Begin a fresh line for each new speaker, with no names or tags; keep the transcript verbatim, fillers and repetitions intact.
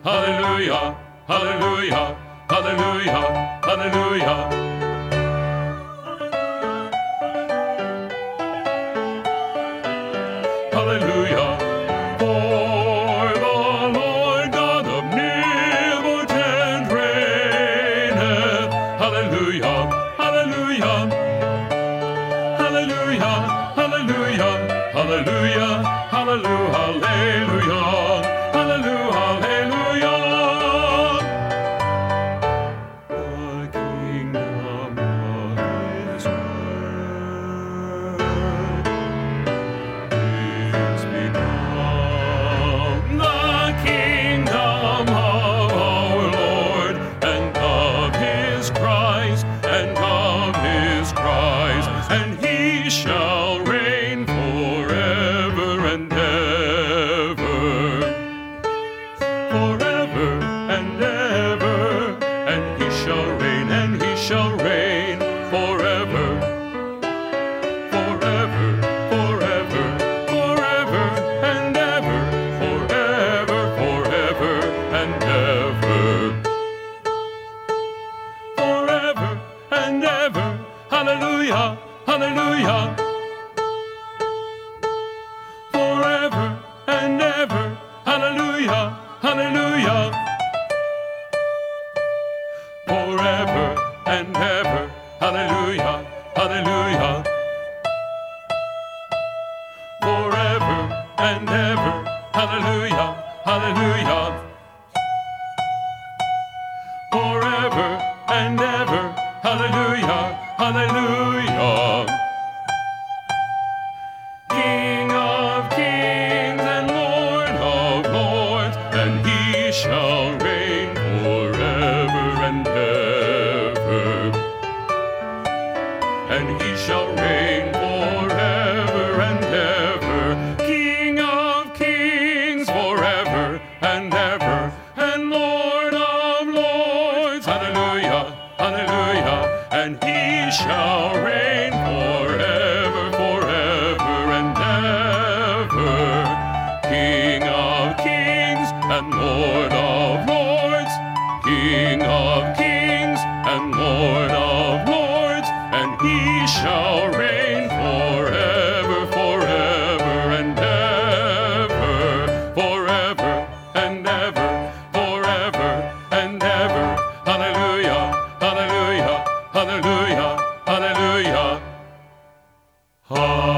hallelujah, hallelujah, hallelujah, hallelujah. Hallelujah, for the Lord God omnipotent reigneth. Hallelujah, hallelujah, hallelujah, hallelujah, hallelujah, hallelujah, hallelujah, hallelujah, hallelujah. The kingdom of Israel is become the kingdom of our Lord and of his Christ, and of his Christ, and he shall reign forever and ever, forever and ever, and he shall reign, and he shall reign forever, forever, forever, forever and ever, forever, forever and ever, forever and ever. Hallelujah, hallelujah. Forever and ever, hallelujah, hallelujah. Forever and ever, hallelujah, hallelujah. Forever and ever, hallelujah, hallelujah. Forever and ever, hallelujah, hallelujah. King of kings and Lord of lords, and he shall reign forever and ever. And he shall reign forever and ever. King of kings forever and ever, and Lord of lords, hallelujah, hallelujah. And he shall reign forever, forever and ever. King of kings and Lord of lords, King of kings and Lord of lords, and he shall reign forever, forever and ever, forever and ever, forever and ever. Hallelujah, hallelujah, hallelujah, hallelujah.